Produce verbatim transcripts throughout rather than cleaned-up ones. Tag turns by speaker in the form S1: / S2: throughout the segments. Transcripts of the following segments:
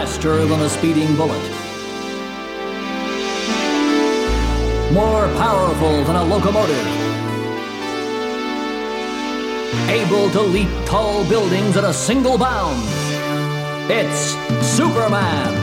S1: faster than a speeding bullet, more powerful than a locomotive, able to leap tall buildings at a single bound. It's Superman.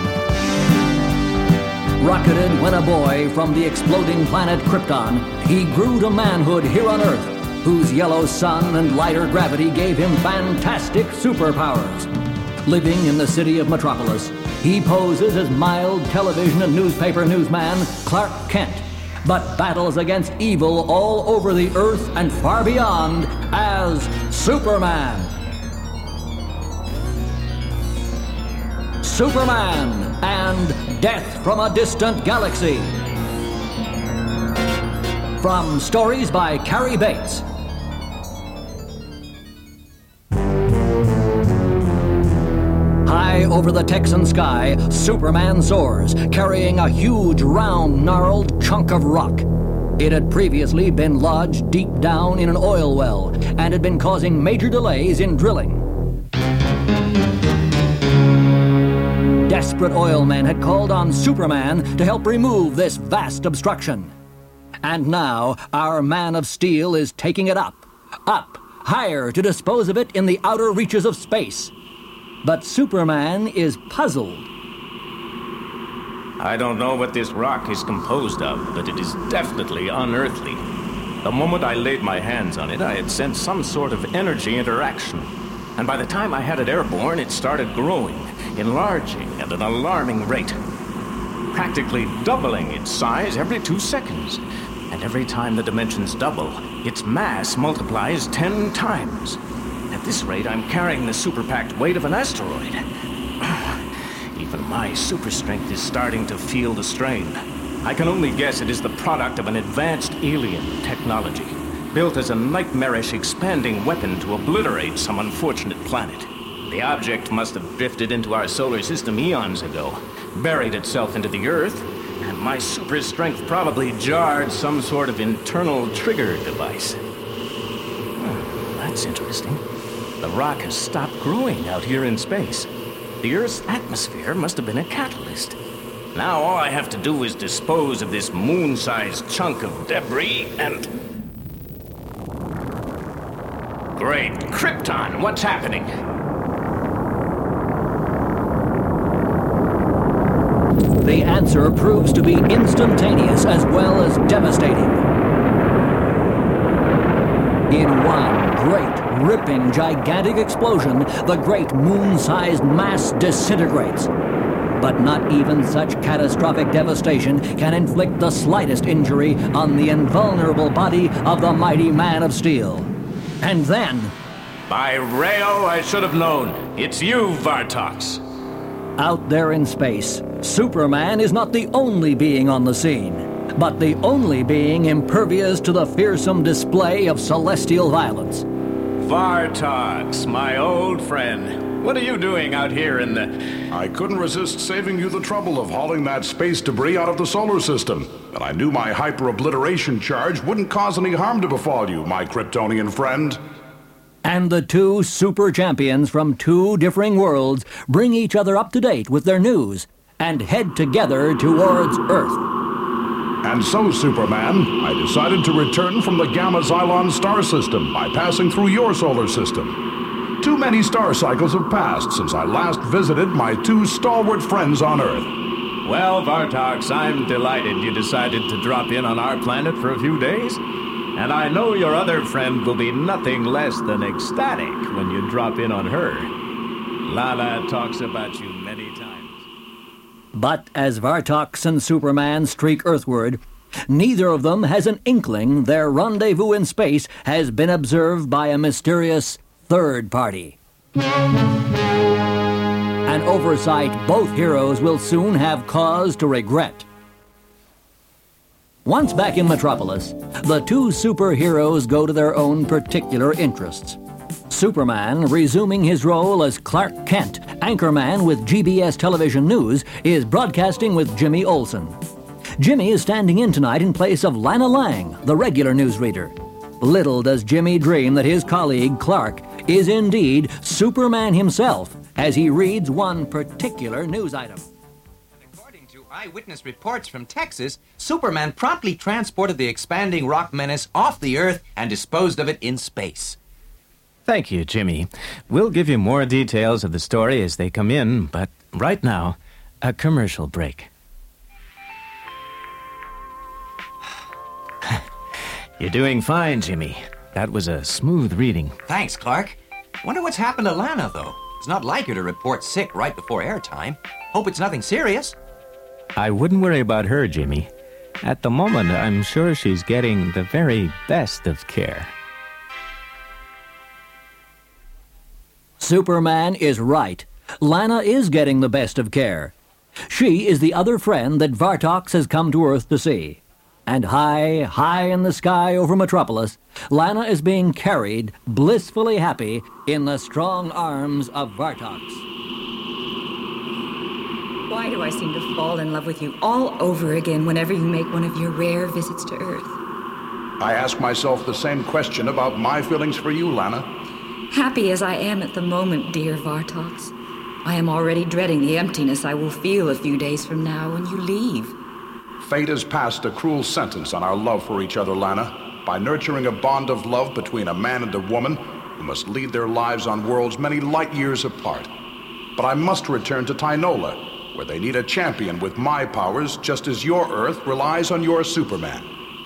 S1: Rocketed when a boy from the exploding planet Krypton, he grew to manhood here on Earth, whose yellow sun and lighter gravity gave him fantastic superpowers. Living in the city of Metropolis, he poses as mild television and newspaper newsman Clark Kent, but battles against evil all over the Earth and far beyond as Superman. Superman and Death from a Distant Galaxy. From stories by Cary Bates. High over the Texan sky, Superman soars, carrying a huge, round, gnarled chunk of rock. It had previously been lodged deep down in an oil well and had been causing major delays in drilling. Desperate oil men had called on Superman to help remove this vast obstruction. And now, our Man of Steel is taking it up, up, higher to dispose of it in the outer reaches of space. But Superman is puzzled.
S2: I don't know what this rock is composed of, but it is definitely unearthly. The moment I laid my hands on it, I had sensed some sort of energy interaction. And by the time I had it airborne, it started growing, enlarging at an alarming rate, practically doubling its size every two seconds. And every time the dimensions double, its mass multiplies ten times. At this rate, I'm carrying the super-packed weight of an asteroid. Even my super strength is starting to feel the strain. I can only guess it is the product of an advanced alien technology, built as a nightmarish expanding weapon to obliterate some unfortunate planet. The object must have drifted into our solar system eons ago, buried itself into the Earth, and my super strength probably jarred some sort of internal trigger device. Hmm, that's interesting. The rock has stopped growing out here in space. The Earth's atmosphere must have been a catalyst. Now all I have to do is dispose of this moon-sized chunk of debris and... Great Krypton, what's happening?
S1: The answer proves to be instantaneous as well as devastating. In one great, ripping, gigantic explosion, the great moon-sized mass disintegrates. But not even such catastrophic devastation can inflict the slightest injury on the invulnerable body of the mighty Man of Steel. And then...
S2: By Rayo, I should have known. It's you, Vartox.
S1: Out there in space, Superman is not the only being on the scene, but the only being impervious to the fearsome display of celestial violence.
S2: Vartox, my old friend. What are you doing out here in the...
S3: I couldn't resist saving you the trouble of hauling that space debris out of the solar system. And I knew my hyper-obliteration charge wouldn't cause any harm to befall you, my Kryptonian friend.
S1: And the two super champions from two differing worlds bring each other up to date with their news and head together towards Earth.
S3: And so, Superman, I decided to return from the Gamma Xylon star system by passing through your solar system. Too many star cycles have passed since I last visited my two stalwart friends on Earth.
S2: Well, Vartox, I'm delighted you decided to drop in on our planet for a few days. And I know your other friend will be nothing less than ecstatic when you drop in on her. Lala talks about you many times.
S1: But as Vartox and Superman streak earthward, neither of them has an inkling their rendezvous in space has been observed by a mysterious third party. An oversight both heroes will soon have cause to regret. Once back in Metropolis, the two superheroes go to their own particular interests. Superman, resuming his role as Clark Kent, anchorman with G B S Television News, is broadcasting with Jimmy Olsen. Jimmy is standing in tonight in place of Lana Lang, the regular newsreader. Little does Jimmy dream that his colleague, Clark, is indeed Superman himself as he reads one particular news item.
S4: According to eyewitness reports from Texas, Superman promptly transported the expanding rock menace off the Earth and disposed of it in space.
S2: Thank you, Jimmy. We'll give you more details of the story as they come in, but right now, a commercial break. You're doing fine, Jimmy. That was a smooth reading.
S4: Thanks, Clark. Wonder what's happened to Lana, though. It's not like her to report sick right before airtime. Hope it's nothing serious.
S2: I wouldn't worry about her, Jimmy. At the moment, I'm sure she's getting the very best of care.
S1: Superman is right. Lana is getting the best of care. She is the other friend that Vartox has come to Earth to see. And high, high in the sky over Metropolis, Lana is being carried, blissfully happy, in the strong arms of Vartox.
S5: Why do I seem to fall in love with you all over again whenever you make one of your rare visits to Earth?
S3: I ask myself the same question about my feelings for you, Lana.
S5: Happy as I am at the moment, dear Vartox, I am already dreading the emptiness I will feel a few days from now when you leave.
S3: Fate has passed a cruel sentence on our love for each other, Lana, by nurturing a bond of love between a man and a woman who must lead their lives on worlds many light years apart. But I must return to Tynola, where they need a champion with my powers, just as your Earth relies on your Superman.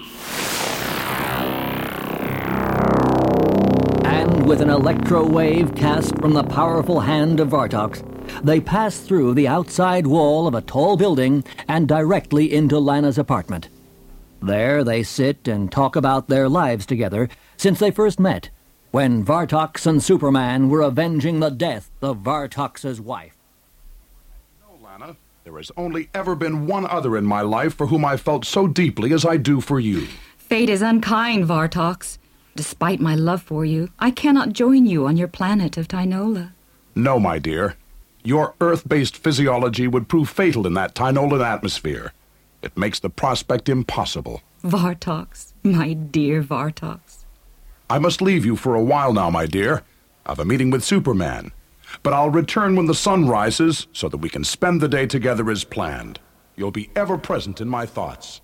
S1: And with an electro wave cast from the powerful hand of Vartox, they pass through the outside wall of a tall building and directly into Lana's apartment. There they sit and talk about their lives together since they first met, when Vartox and Superman were avenging the death of Vartox's wife.
S3: No, Lana, there has only ever been one other in my life for whom I felt so deeply as I do for you.
S5: Fate is unkind, Vartox. Despite my love for you, I cannot join you on your planet of Tynola.
S3: No, my dear. Your Earth-based physiology would prove fatal in that Tynolan atmosphere. It makes the prospect impossible.
S5: Vartox, my dear Vartox.
S3: I must leave you for a while now, my dear. I've a meeting with Superman. But I'll return when the sun rises so that we can spend the day together as planned. You'll be ever present in my thoughts.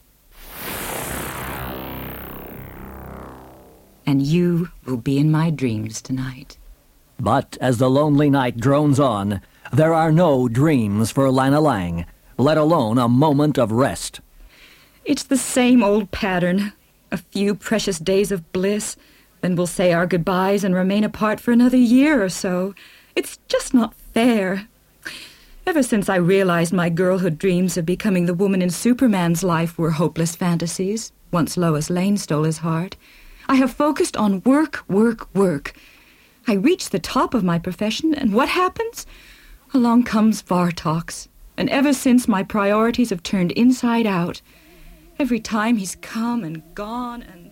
S5: And you will be in my dreams tonight.
S1: But as the lonely night drones on, there are no dreams for Lana Lang, let alone a moment of rest.
S5: It's the same old pattern. A few precious days of bliss, then we'll say our goodbyes and remain apart for another year or so. It's just not fair. Ever since I realized my girlhood dreams of becoming the woman in Superman's life were hopeless fantasies, once Lois Lane stole his heart, I have focused on work, work, work. I reach the top of my profession, and what happens? Along comes Vartox, and ever since my priorities have turned inside out. Every time he's come and gone and...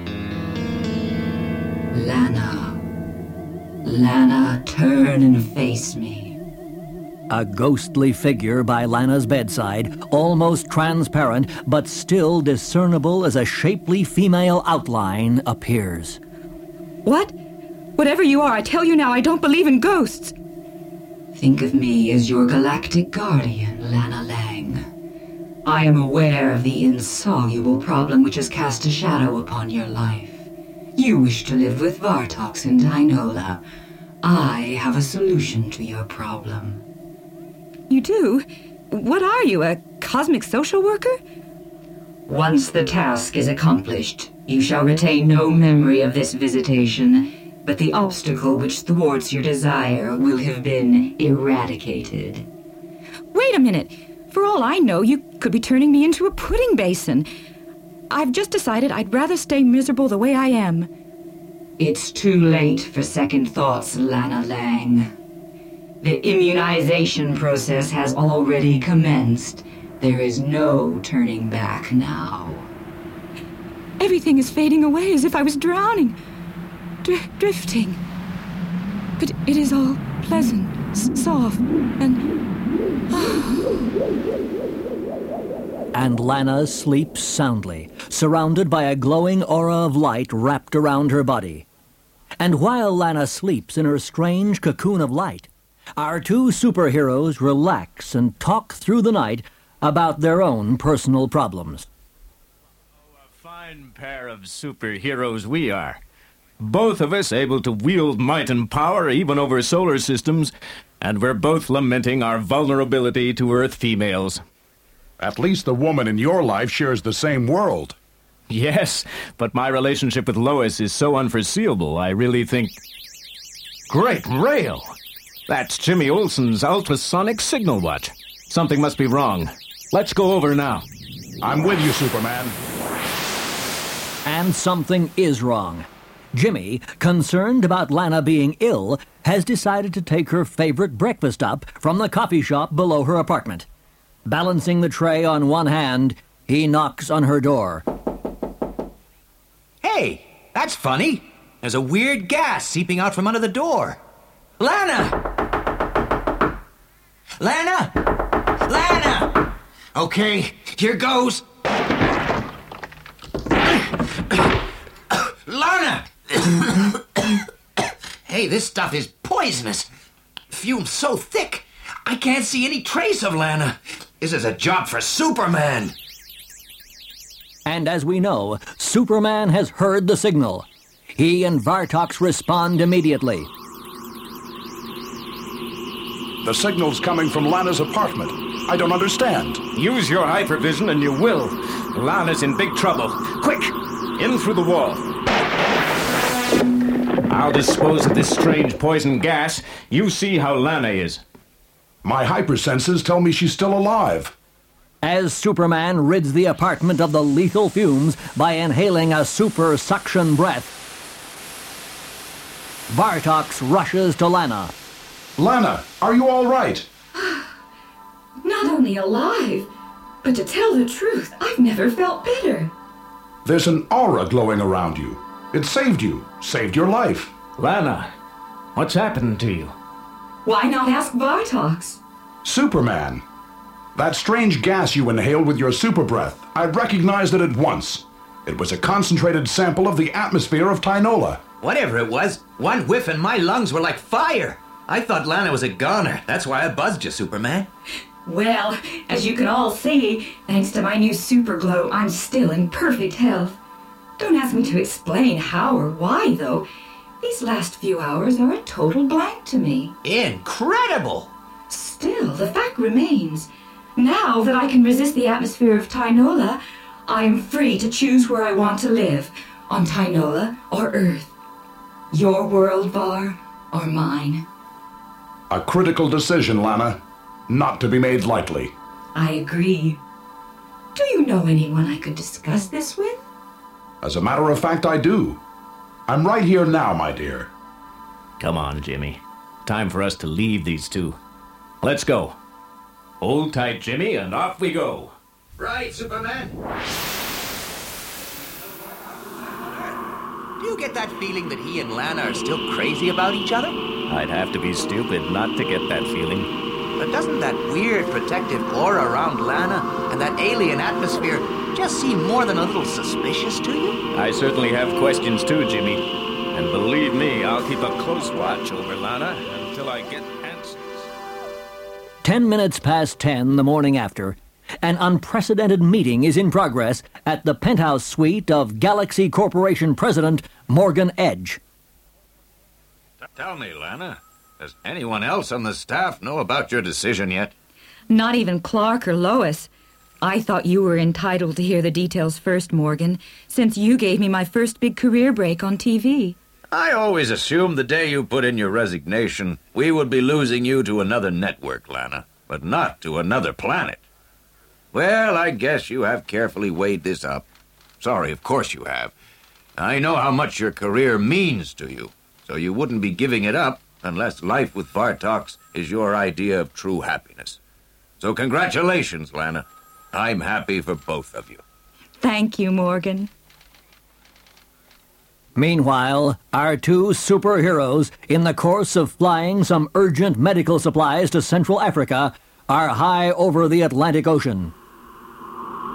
S6: Lana. Lana, turn and face me.
S1: A ghostly figure by Lana's bedside, almost transparent, but still discernible as a shapely female outline, appears.
S5: What? Whatever you are, I tell you now, I don't believe in ghosts.
S6: Think of me as your galactic guardian, Lana Lang. I am aware of the insoluble problem which has cast a shadow upon your life. You wish to live with Vartox in Tynola. I have a solution to your problem.
S5: You do? What are you, a cosmic social worker?
S6: Once the task is accomplished, you shall retain no memory of this visitation, but the obstacle which thwarts your desire will have been eradicated.
S5: Wait a minute. For all I know, you could be turning me into a pudding basin. I've just decided I'd rather stay miserable the way I am.
S6: It's too late for second thoughts, Lana Lang. The immunization process has already commenced. There is no turning back now.
S5: Everything is fading away as if I was drowning. Dr- drifting. But it is all pleasant, s- soft, and...
S1: and Lana sleeps soundly, surrounded by a glowing aura of light wrapped around her body. And while Lana sleeps in her strange cocoon of light, our two superheroes relax and talk through the night about their own personal problems.
S2: Oh, a fine pair of superheroes we are. Both of us able to wield might and power even over solar systems, and we're both lamenting our vulnerability to Earth females.
S3: At least the woman in your life shares the same world.
S2: Yes, but my relationship with Lois is so unforeseeable, I really think... Great rail! That's Jimmy Olsen's ultrasonic signal watch. Something must be wrong. Let's go over now.
S3: I'm with you, Superman.
S1: And something is wrong. Jimmy, concerned about Lana being ill, has decided to take her favorite breakfast up from the coffee shop below her apartment. Balancing the tray on one hand, he knocks on her door.
S4: Hey, that's funny. There's a weird gas seeping out from under the door. Lana! Lana! Lana! Okay, here goes. Lana! Hey, this stuff is poisonous. Fumes so thick, I can't see any trace of Lana. This is a job for Superman.
S1: And as we know, Superman has heard the signal. He and Vartox respond immediately.
S3: The signal's coming from Lana's apartment. I don't understand.
S2: Use your hypervision and you will. Lana's in big trouble. Quick! In through the wall. I'll dispose of this strange poison gas. You see how Lana is.
S3: My hypersenses tell me she's still alive.
S1: As Superman rids the apartment of the lethal fumes by inhaling a super suction breath, Vartox rushes to Lana.
S3: Lana, are you all right?
S5: Not only alive, but to tell the truth, I've never felt better.
S3: There's an aura glowing around you. It saved you, saved your life.
S2: Lana, what's happened to you?
S5: Why not ask Vartox?
S3: Superman. That strange gas you inhaled with your super breath, I recognized it at once. It was a concentrated sample of the atmosphere of Tynola.
S4: Whatever it was, one whiff and my lungs were like fire. I thought Lana was a goner. That's why I buzzed you, Superman.
S5: Well, as you can all see, thanks to my new super glow, I'm still in perfect health. Don't ask me to explain how or why, though. These last few hours are a total blank to me.
S4: Incredible!
S5: Still, the fact remains. Now that I can resist the atmosphere of Tynola, I am free to choose where I want to live, on Tynola or Earth. Your world, Var, or mine.
S3: A critical decision, Lana. Not to be made lightly.
S5: I agree. Do you know anyone I could discuss this with?
S3: As a matter of fact, I do. I'm right here now, my dear.
S2: Come on, Jimmy. Time for us to leave these two. Let's go. Hold tight, Jimmy, and off we go.
S4: Right, Superman. Do you get that feeling that he and Lana are still crazy about each other?
S2: I'd have to be stupid not to get that feeling.
S4: But doesn't that weird protective aura around Lana and that alien atmosphere just seem more than a little suspicious to you?
S2: I certainly have questions too, Jimmy. And believe me, I'll keep a close watch over Lana until I get answers.
S1: Ten minutes past ten the morning after, an unprecedented meeting is in progress at the penthouse suite of Galaxy Corporation President Morgan Edge.
S7: Tell me, Lana, does anyone else on the staff know about your decision yet?
S5: Not even Clark or Lois. I thought you were entitled to hear the details first, Morgan, since you gave me my first big career break on T V.
S7: I always assumed the day you put in your resignation, we would be losing you to another network, Lana, but not to another planet. Well, I guess you have carefully weighed this up. Sorry, of course you have. I know how much your career means to you, so you wouldn't be giving it up unless life with Vartox is your idea of true happiness. So congratulations, Lana. I'm happy for both of you.
S5: Thank you, Morgan.
S1: Meanwhile, our two superheroes, in the course of flying some urgent medical supplies to Central Africa, are high over the Atlantic Ocean.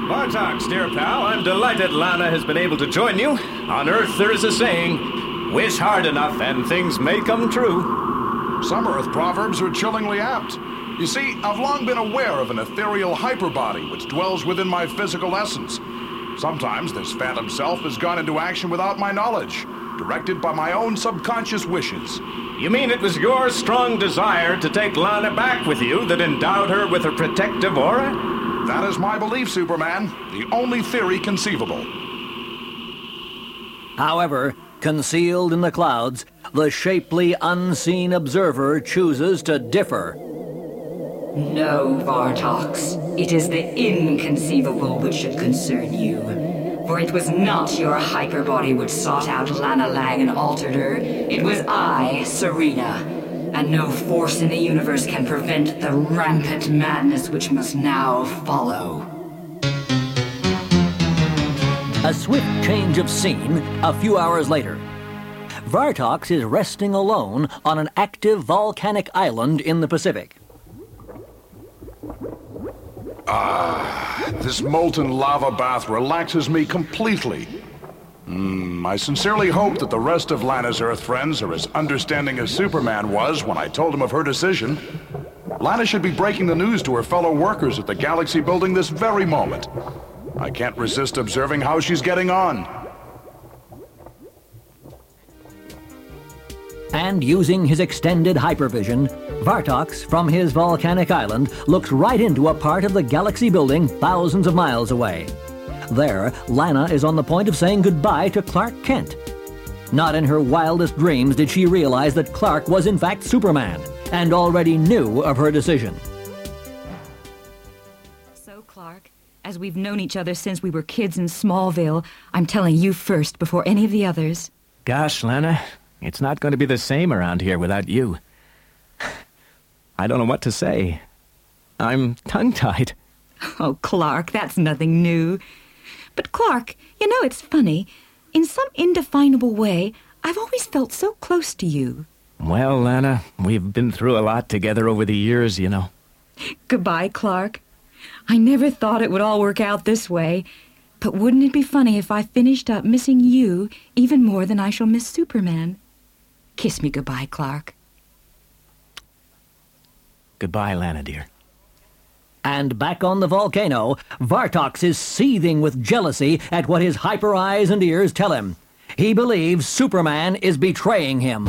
S2: Bartox, dear pal, I'm delighted Lana has been able to join you. On Earth there is a saying, wish hard enough and things may come true.
S3: Some Earth proverbs are chillingly apt. You see, I've long been aware of an ethereal hyperbody which dwells within my physical essence. Sometimes this phantom self has gone into action without my knowledge, directed by my own subconscious wishes.
S2: You mean it was your strong desire to take Lana back with you that endowed her with a protective aura?
S3: That is my belief, Superman. The only theory conceivable.
S1: However, concealed in the clouds, the shapely, unseen observer chooses to differ.
S6: No, Vartox. It is the inconceivable which should concern you. For it was not your hyperbody which sought out Lana Lang and altered her. It was I, Serena. And no force in the universe can prevent the rampant madness which must now follow.
S1: A swift change of scene a few hours later. Vartox is resting alone on an active volcanic island in the Pacific.
S3: Ah, this molten lava bath relaxes me completely. Mm, I sincerely hope that the rest of Lana's Earth friends are as understanding as Superman was when I told him of her decision. Lana should be breaking the news to her fellow workers at the Galaxy Building this very moment. I can't resist observing how she's getting on.
S1: And using his extended hypervision, Vartox, from his volcanic island, looks right into a part of the Galaxy Building thousands of miles away. There, Lana is on the point of saying goodbye to Clark Kent. Not in her wildest dreams did she realize that Clark was in fact Superman, and already knew of her decision.
S5: So, Clark, as we've known each other since we were kids in Smallville, I'm telling you first before any of the others.
S2: Gosh, Lana, it's not going to be the same around here without you. I don't know what to say. I'm tongue-tied.
S5: Oh, Clark, that's nothing new. But Clark, you know, it's funny. In some indefinable way, I've always felt so close to you.
S2: Well, Lana, we've been through a lot together over the years, you know.
S5: Goodbye, Clark. I never thought it would all work out this way. But wouldn't it be funny if I finished up missing you even more than I shall miss Superman? Kiss me goodbye, Clark.
S2: Goodbye, Lana, dear.
S1: And back on the volcano, Vartox is seething with jealousy at what his hyper eyes and ears tell him. He believes Superman is betraying him.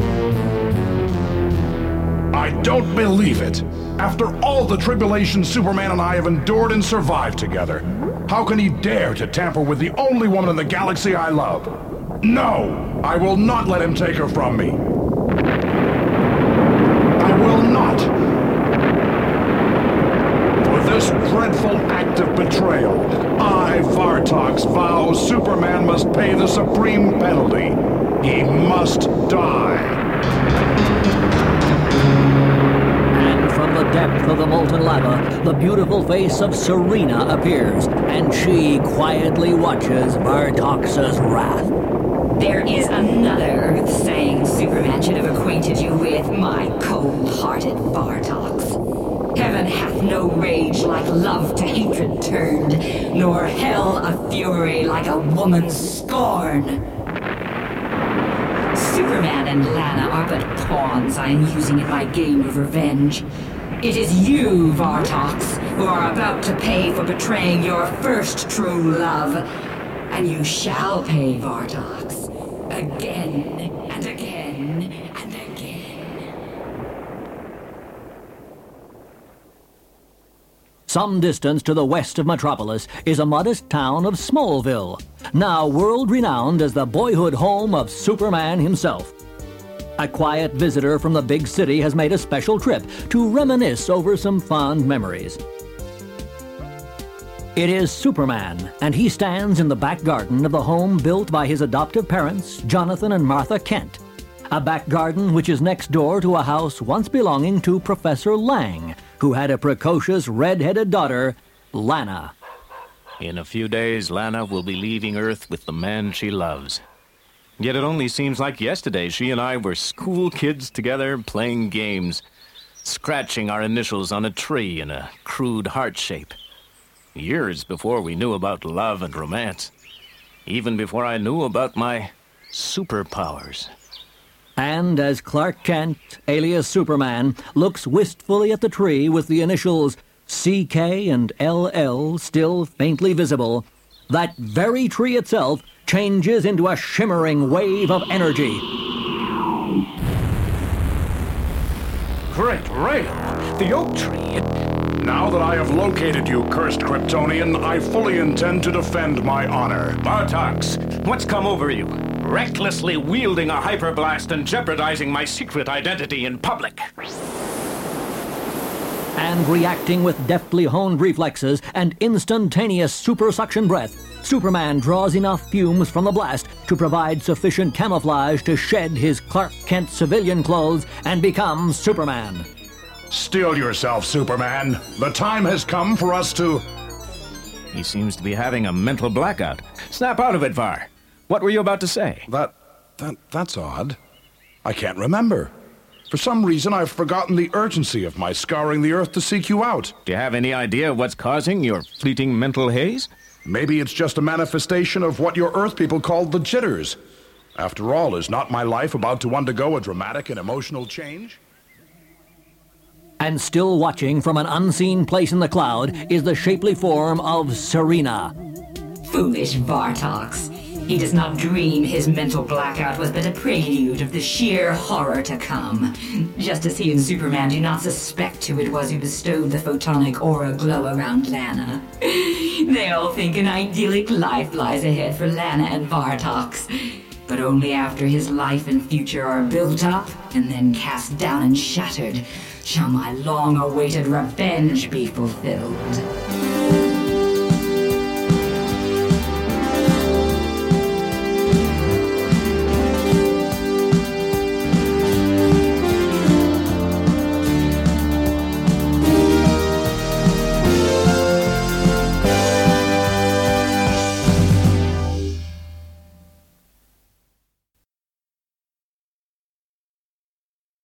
S3: I don't believe it. After all the tribulation Superman and I have endured and survived together, how can he dare to tamper with the only woman in the galaxy I love? No! I will not let him take her from me. I will not! This dreadful act of betrayal, I, Vartox, vow Superman must pay the supreme penalty. He must die.
S1: And from the depth of the molten lava, the beautiful face of Serena appears, and she quietly watches Vartox's wrath.
S6: There is another Earth saying Superman should have acquainted you with, my cold-hearted Vartox. Heaven hath no rage like love to hatred turned, nor hell a fury like a woman's scorn. Superman and Lana are but pawns I am using in my game of revenge. It is you, Vartox, who are about to pay for betraying your first true love. And you shall pay, Vartox, again and again and again.
S1: Some distance to the west of Metropolis is a modest town of Smallville, now world-renowned as the boyhood home of Superman himself. A quiet visitor from the big city has made a special trip to reminisce over some fond memories. It is Superman, and he stands in the back garden of the home built by his adoptive parents, Jonathan and Martha Kent. A back garden which is next door to a house once belonging to Professor Lang, who had a precocious red-headed daughter, Lana.
S2: In a few days, Lana will be leaving Earth with the man she loves. Yet it only seems like yesterday she and I were school kids together playing games, scratching our initials on a tree in a crude heart shape. Years before we knew about love and romance. Even before I knew about my superpowers.
S1: And as Clark Kent, alias Superman, looks wistfully at the tree with the initials C K and L L still faintly visible, that very tree itself changes into a shimmering wave of energy.
S2: Great rain! The oak tree, it...
S3: Now that I have located you, cursed Kryptonian, I fully intend to defend my honor.
S2: Bartox, what's come over you? Recklessly wielding a hyperblast and jeopardizing my secret identity in public.
S1: And reacting with deftly honed reflexes and instantaneous super suction breath, Superman draws enough fumes from the blast to provide sufficient camouflage to shed his Clark Kent civilian clothes and become Superman.
S3: Steel yourself, Superman. The time has come for us to...
S2: He seems to be having a mental blackout. Snap out of it, Var. What were you about to say?
S3: That... that... that's odd. I can't remember. For some reason, I've forgotten the urgency of my scouring the Earth to seek you out.
S2: Do you have any idea what's causing your fleeting mental haze?
S3: Maybe it's just a manifestation of what your Earth people called the jitters. After all, is not my life about to undergo a dramatic and emotional change?
S1: And still watching from an unseen place in the cloud is the shapely form of Serena.
S6: Foolish Vartox. He does not dream his mental blackout was but a prelude of the sheer horror to come. Just as he and Superman do not suspect who it was who bestowed the photonic aura glow around Lana. They all think an idyllic life lies ahead for Lana and Vartox. But only after his life and future are built up and then cast down and shattered shall my long-awaited revenge be fulfilled.